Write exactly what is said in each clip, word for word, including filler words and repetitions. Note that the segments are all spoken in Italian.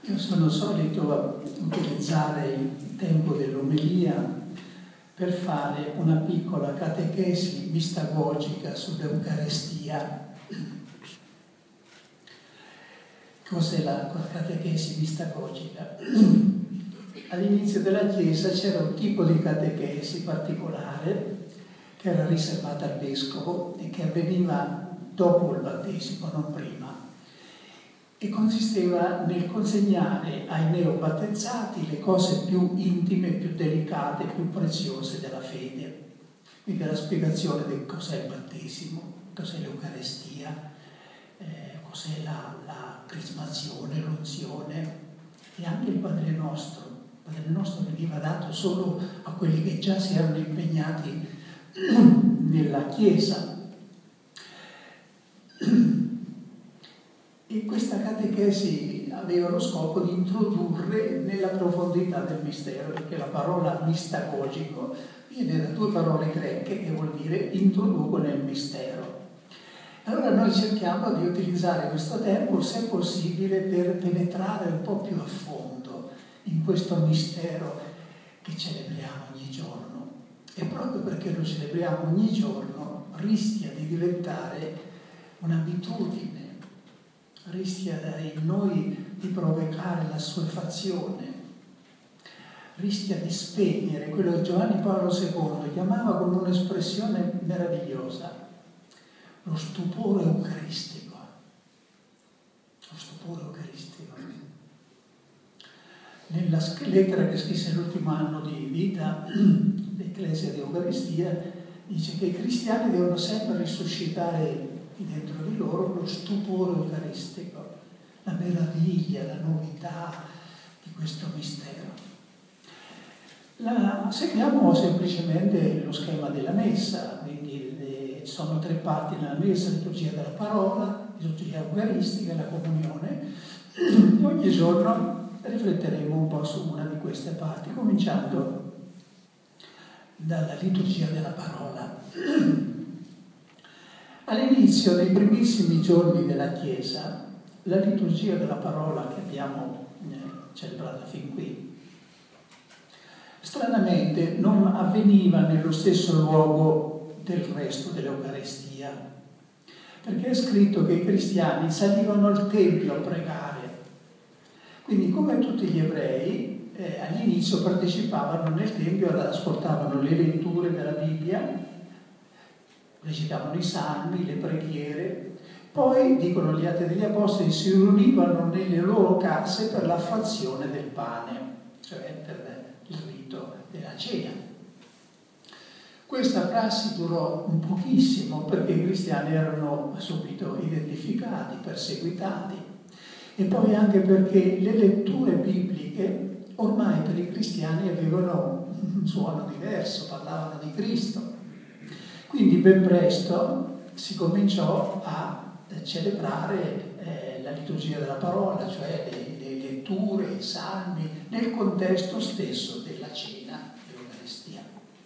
Io sono solito utilizzare il tempo dell'omelia per fare una piccola catechesi mistagogica sull'Eucarestia. Cos'è la catechesi mistagogica? All'inizio della Chiesa c'era un tipo di catechesi particolare che era riservata al vescovo e che avveniva dopo il battesimo, non prima, e consisteva nel consegnare ai neobattezzati le cose più intime, più delicate, più preziose della fede. Quindi la spiegazione di cos'è il battesimo, cos'è l'Eucarestia, eh, cos'è la, la crismazione, l'unzione e anche il Padre Nostro. Il Padre Nostro veniva dato solo a quelli che già si erano impegnati nella Chiesa. E questa catechesi aveva lo scopo di introdurre nella profondità del mistero, perché la parola mistagogico viene da due parole greche che vuol dire introduco nel mistero. Allora noi cerchiamo di utilizzare questo tempo, se possibile, per penetrare un po' più a fondo in questo mistero che celebriamo ogni giorno. E proprio perché lo celebriamo ogni giorno rischia di diventare un'abitudine, rischia in noi di provocare l'assuefazione, rischia di spegnere quello che Giovanni Paolo secondo chiamava con un'espressione meravigliosa, lo stupore eucaristico. Lo stupore eucaristico. Nella lettera che scrisse l'ultimo anno di vita, l'Ecclesia di Eucaristia, dice che i cristiani devono sempre risuscitare dentro di loro lo stupore eucaristico, la meraviglia, la novità di questo mistero. La, seguiamo semplicemente lo schema della messa, quindi le, sono tre parti nella messa: liturgia della parola, liturgia eucaristica e la comunione. E ogni giorno rifletteremo un po' su una di queste parti, cominciando dalla liturgia della parola. All'inizio, nei primissimi giorni della Chiesa, la liturgia della parola che abbiamo eh, celebrata fin qui, stranamente non avveniva nello stesso luogo del resto dell'Eucaristia, perché è scritto che i cristiani salivano al Tempio a pregare. Quindi, come tutti gli ebrei, eh, all'inizio partecipavano nel Tempio, ascoltavano le letture della Bibbia, recitavano i salmi, le preghiere, poi, dicono gli Atti degli Apostoli, si riunivano nelle loro case per la fazione del pane, cioè per il rito della cena. Questa prassi durò un pochissimo perché i cristiani erano subito identificati, perseguitati, e poi anche perché le letture bibliche ormai per i cristiani avevano un suono diverso, parlavano di Cristo. Quindi ben presto si cominciò a celebrare eh, la liturgia della parola, cioè le, le letture, i salmi, nel contesto stesso della cena dell'Eucaristia.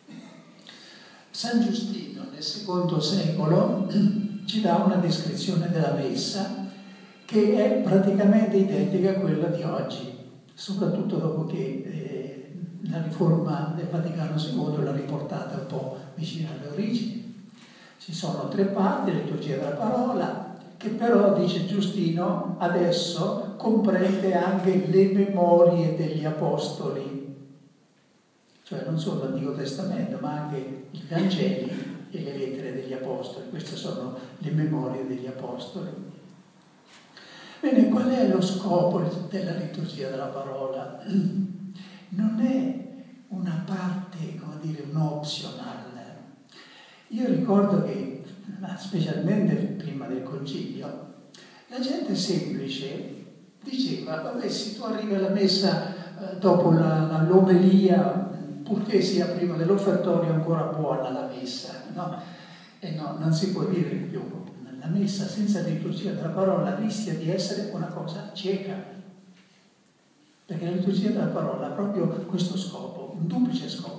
San Giustino nel secondo secolo ci dà una descrizione della messa che è praticamente identica a quella di oggi, soprattutto dopo che eh, la riforma del Vaticano secondo l'ha riportata un po' vicino alle origini. Ci sono tre parti, la liturgia della parola, che però, dice Giustino, adesso comprende anche le memorie degli apostoli, cioè non solo l'Antico Testamento, ma anche i Vangeli e le lettere degli apostoli. Queste sono le memorie degli apostoli. Bene, qual è lo scopo della liturgia della parola? Non è una parte, come dire, un optional. Io ricordo che, specialmente prima del concilio, la gente semplice diceva, vabbè, se tu arrivi alla messa eh, dopo la, la, l'omelia, purché sia prima dell'offertorio, ancora buona la messa, no? E no, non si può dire più. La messa senza liturgia della parola rischia di essere una cosa cieca, perché la liturgia della parola ha proprio questo scopo, un duplice scopo.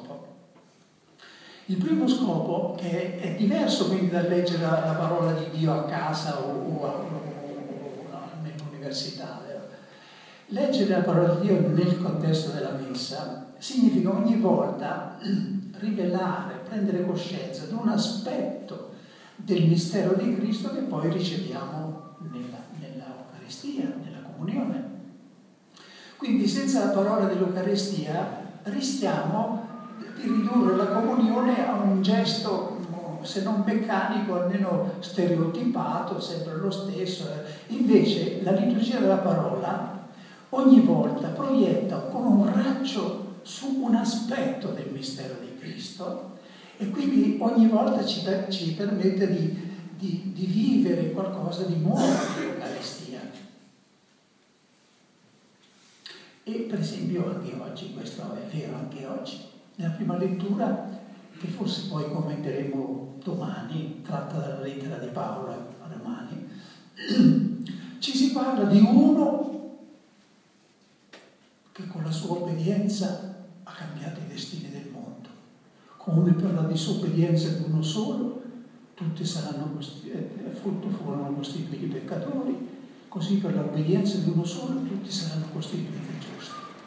Il primo scopo, che è diverso quindi dal leggere la, la parola di Dio a casa o, o, o, o nell'università, vero? Leggere la parola di Dio nel contesto della messa significa ogni volta rivelare, prendere coscienza di un aspetto del mistero di Cristo che poi riceviamo nella, nella Eucaristia, nella comunione. Quindi senza la parola dell'Eucaristia rischiamo di ridurre la comunione a un gesto, se non meccanico, almeno stereotipato, sempre lo stesso. Invece la liturgia della parola ogni volta proietta con un raggio su un aspetto del mistero di Cristo e quindi ogni volta ci, ci permette di, di, di vivere qualcosa di nuovo nell'Eucaristia. E per esempio anche oggi, questo è vero anche oggi, nella prima lettura, che forse poi commenteremo domani, tratta dalla lettera di Paolo a Romani, ci si parla di uno che con la sua obbedienza ha cambiato i destini del mondo. Come per la disobbedienza di uno solo, tutti saranno frutto furono costituiti peccatori, così per l'obbedienza di uno solo tutti saranno costituiti giusti.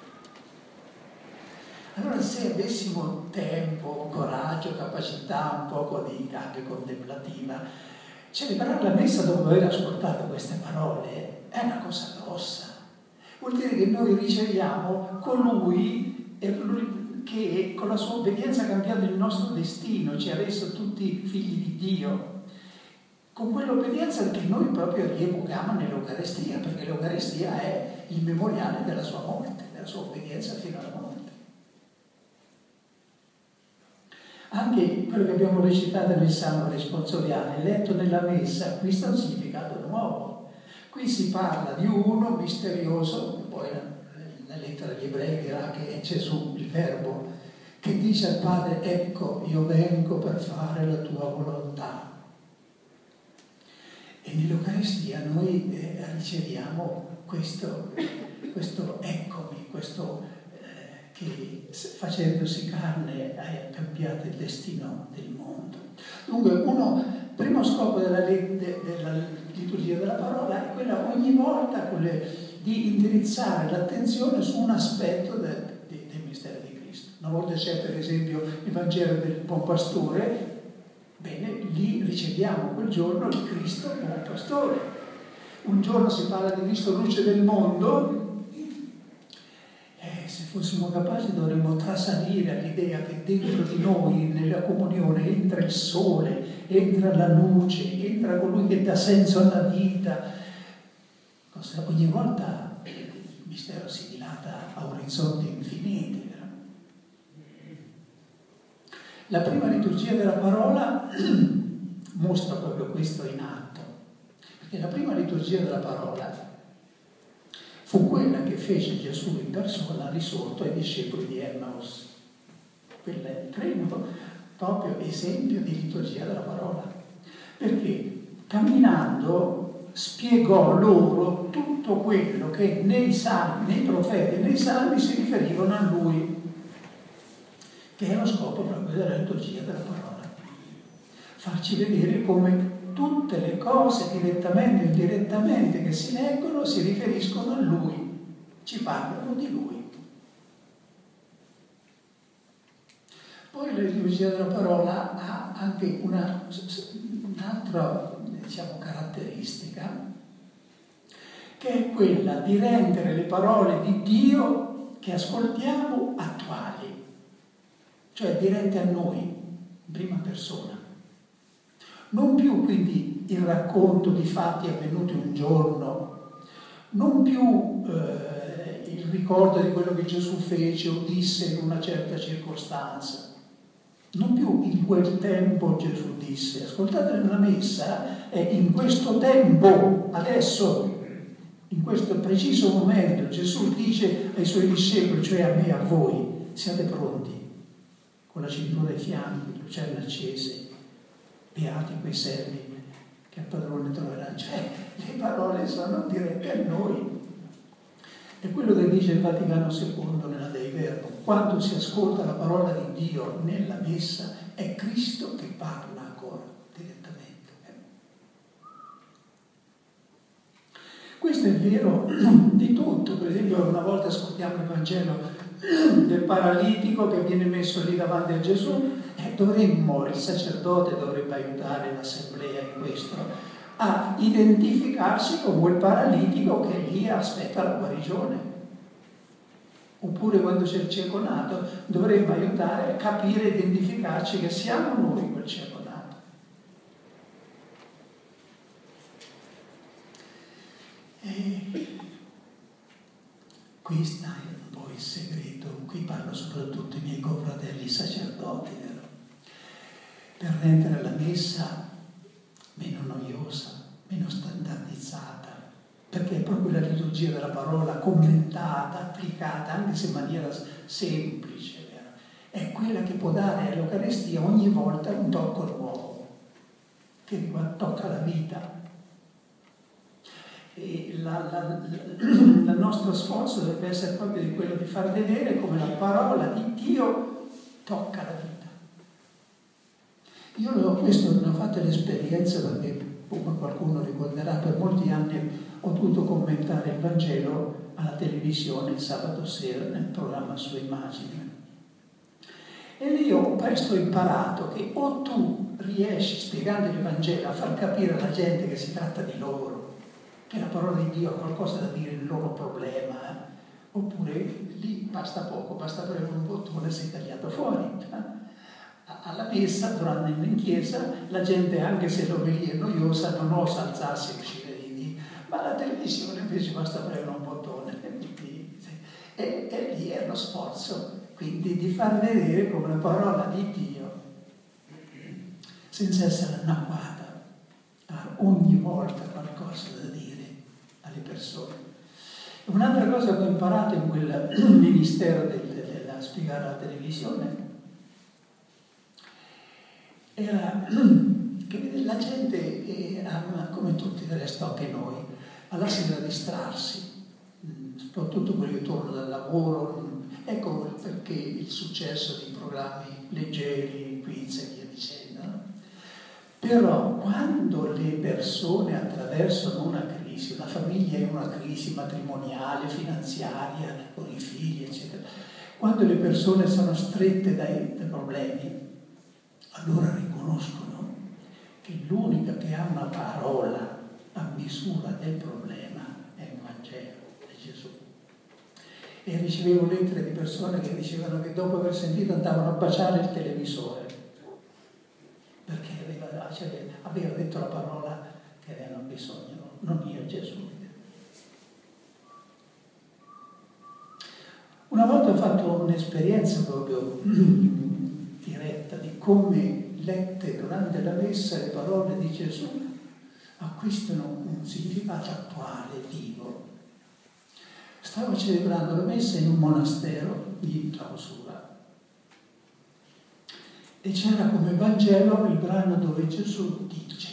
Allora se avessimo tempo, coraggio, capacità, un poco di anche contemplativa, celebrare la messa dopo aver ascoltato queste parole è una cosa grossa. Vuol dire che noi riceviamo colui che con la sua obbedienza ha cambiato il nostro destino, ci ha reso tutti figli di Dio. Con quell'obbedienza che noi proprio rievochiamo nell'Eucaristia, perché l'Eucaristia è il memoriale della sua morte, della sua obbedienza fino alla morte. Anche quello che abbiamo recitato nel Salmo responsoriale, letto nella messa, acquista un significato nuovo. Qui si parla di uno misterioso, poi la, la lettera agli Ebrei dirà che è Gesù, il Verbo, che dice al Padre: ecco, io vengo per fare la tua volontà. E nell'Eucaristia noi eh, riceviamo questo, questo eccomi, questo eh, che facendosi carne ha cambiato il destino del mondo. Dunque, uno, primo scopo della, de, della liturgia della parola è quella ogni volta quelle, di indirizzare l'attenzione su un aspetto del, del, del mistero di Cristo. Una volta c'è per esempio il Vangelo del Buon Pastore. Bene, lì riceviamo quel giorno il Cristo buon pastore. Un giorno si parla di Cristo luce del mondo, e se fossimo capaci dovremmo trasalire all'idea che dentro di noi, nella comunione, entra il sole, entra la luce, entra colui che dà senso alla vita. Ogni volta il mistero si dilata a orizzonti infiniti. La prima liturgia della parola mostra proprio questo in atto, perché la prima liturgia della parola fu quella che fece Gesù in persona risorto ai discepoli di Emmaus. Quello è il primo proprio esempio di liturgia della parola, perché camminando spiegò loro tutto quello che nei salmi, nei profeti e nei salmi si riferivano a lui, che è lo scopo proprio della liturgia della parola. Farci vedere come tutte le cose, direttamente o indirettamente, che si leggono, si riferiscono a Lui, ci parlano di Lui. Poi la liturgia della parola ha anche una, un'altra, diciamo, caratteristica, che è quella di rendere le parole di Dio che ascoltiamo attuali, cioè dirette a noi, in prima persona. Non più quindi il racconto di fatti avvenuti un giorno, non più eh, il ricordo di quello che Gesù fece o disse in una certa circostanza, non più in quel tempo Gesù disse. Ascoltate la messa, è in questo tempo, adesso, in questo preciso momento, Gesù dice ai suoi discepoli, cioè a me e a voi: siate pronti, con la cintura ai fianchi, lucerne accese, beati quei servi che al padrone troveranno. Cioè, le parole sono dirette a noi. È quello che dice il Vaticano secondo nella Dei Verbum: quando si ascolta la parola di Dio nella messa, è Cristo che parla ancora direttamente. Questo questo è vero di tutto. Per esempio, una volta ascoltiamo il Vangelo del paralitico che viene messo lì davanti a Gesù, e dovremmo, il sacerdote dovrebbe aiutare l'assemblea in questo, a identificarsi con quel paralitico che lì aspetta la guarigione. Oppure quando c'è il cieco nato, dovremmo aiutare a capire e identificarci che siamo noi quel cieco nato. E qui sta un po' il segreto, qui parlo soprattutto ai miei confratelli sacerdoti, vero? Per rendere la messa meno noiosa, meno standardizzata, perché è proprio la liturgia della parola commentata, applicata, anche se in maniera semplice, vero? È quella che può dare all'Eucaristia ogni volta un tocco nuovo, che tocca la vita. E la, la, la, il nostro sforzo deve essere proprio di quello di far vedere come la parola di Dio tocca la vita. Io ho, questo ne ho fatto l'esperienza perché, come qualcuno ricorderà, per molti anni ho dovuto commentare il Vangelo alla televisione il sabato sera nel programma Sue Immagini. E lì ho presto imparato che o tu riesci, spiegando il Vangelo, a far capire alla gente che si tratta di loro, che la parola di Dio ha qualcosa da dire il loro problema, eh? Oppure lì basta poco, basta premere un bottone e sei tagliato fuori. Eh? Alla messa, durante in chiesa, la gente, anche se lo vedi è noiosa, non osa alzarsi e uscire di lì, ma la televisione invece basta premere un bottone. E, e lì è lo sforzo, quindi, di far vedere come la parola di Dio, senza essere annacquata, ha ogni volta qualcosa da dire alle persone. Un'altra cosa che ho imparato in quel ministero del, della spiegare alla televisione era che la gente, ha, come tutti del resto anche noi, ha la sera distrarsi, soprattutto quelli che tornano dal lavoro. Ecco perché il successo di programmi leggeri, quiz e via dicendo. Però quando le persone attraversano una crisi, una famiglia è una crisi matrimoniale, finanziaria, con i figli, eccetera, quando le persone sono strette dai, dai problemi, allora riconoscono che l'unica che ha una parola a misura del problema è il Vangelo, è Gesù. E ricevevo lettere di persone che dicevano che dopo aver sentito andavano a baciare il televisore, perché aveva, cioè, aveva detto la parola che avevano bisogno, non io, Gesù. Una volta ho fatto un'esperienza proprio diretta di come lette durante la messa le parole di Gesù acquistano un significato attuale, vivo. Stavo celebrando la messa in un monastero di clausura e c'era come Vangelo il brano dove Gesù dice: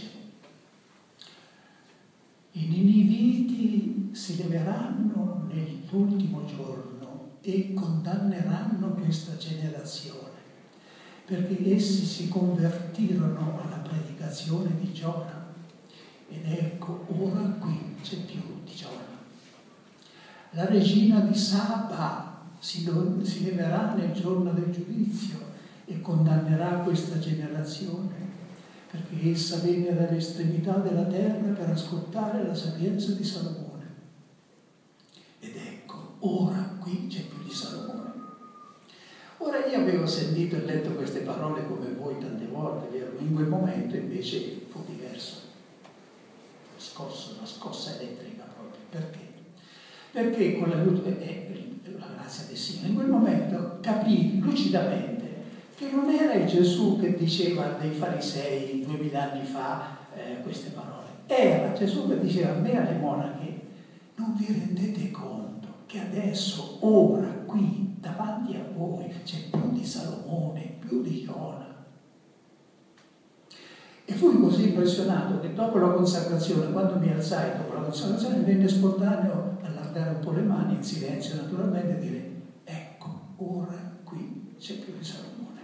i niniviti si leveranno nell'ultimo giorno e condanneranno questa generazione, perché essi si convertirono alla predicazione di Giona. Ed ecco, ora qui c'è più di Giona. La regina di Saba si, do, si leverà nel giorno del giudizio e condannerà questa generazione, perché essa venne dall'estremità della terra per ascoltare la sapienza di Salomone. Ed ecco, ora qui c'è più di Salomone. Ora io avevo sentito e letto queste parole come voi tante volte, vero? In quel momento invece fu diverso. Scosso, una scossa elettrica proprio. Perché? Perché con l'aiuto e la grazia del Signore, in quel momento capì lucidamente che non era il Gesù che diceva dei farisei duemila anni fa eh, queste parole. Era Gesù che diceva a me e alle monache: non vi rendete conto che adesso, ora, qui, davanti a voi, c'è più di Salomone, più di Giona. E fui così impressionato che dopo la consacrazione, quando mi alzai dopo la consacrazione, mi venne spontaneo allargare un po' le mani, in silenzio naturalmente, e dire: ecco, ora qui c'è più di Salomone,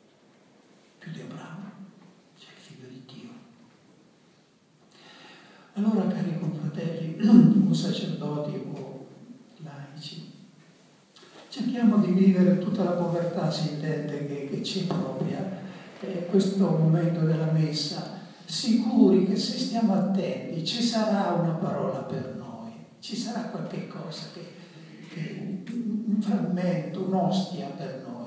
più di Abramo, c'è il figlio di Dio. Allora, cari confratelli, o sacerdoti o laici, cerchiamo di vivere tutta la povertà, si intende, che, che ci propria eh, questo momento della messa, sicuri che se stiamo attenti ci sarà una parola per noi, ci sarà qualche cosa, che, che, un frammento, un'ostia per noi.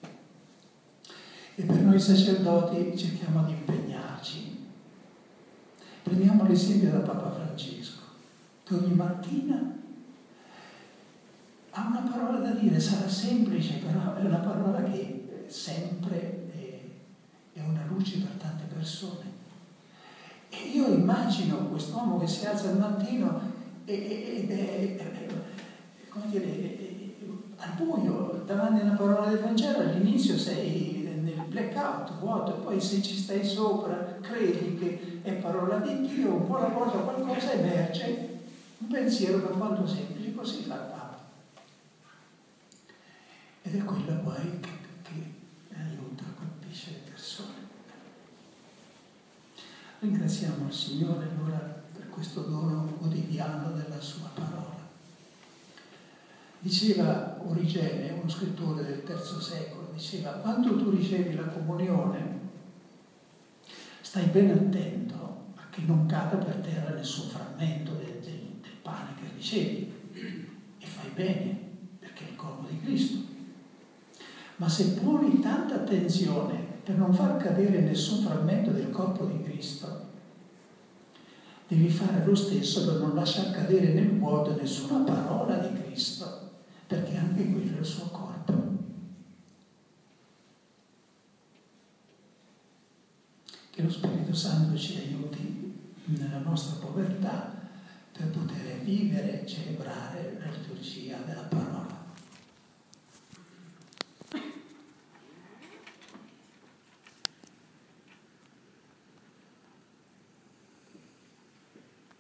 E per noi sacerdoti cerchiamo di impegnarci. Prendiamo l'esempio da Papa Francesco, che ogni mattina ha una parola da dire, sarà semplice, però è una parola che sempre è, è una luce per tante persone. E io immagino quest'uomo che si alza al mattino ed è, come dire, è, al buio, davanti a una parola del Vangelo, all'inizio sei nel blackout, vuoto, e poi se ci stai sopra, credi che è parola di Dio, un po' alla volta qualcosa emerge, un pensiero per quanto semplice, così fa il Papa. Ed è quello poi che, che aiuta, colpisce le persone. Ringraziamo il Signore allora per questo dono quotidiano della sua parola. Diceva Origene, uno scrittore del terzo secolo, diceva: quando tu ricevi la comunione, stai ben attento a che non cada per terra nessun frammento del, del, del pane che ricevi, e fai bene, perché è il corpo di Cristo. Ma se poni tanta attenzione per non far cadere nessun frammento del corpo di Cristo, devi fare lo stesso per non lasciar cadere nel vuoto nessuna parola di Cristo, perché anche quello è il suo corpo. Che lo Spirito Santo ci aiuti nella nostra povertà per poter vivere e celebrare la liturgia della parola.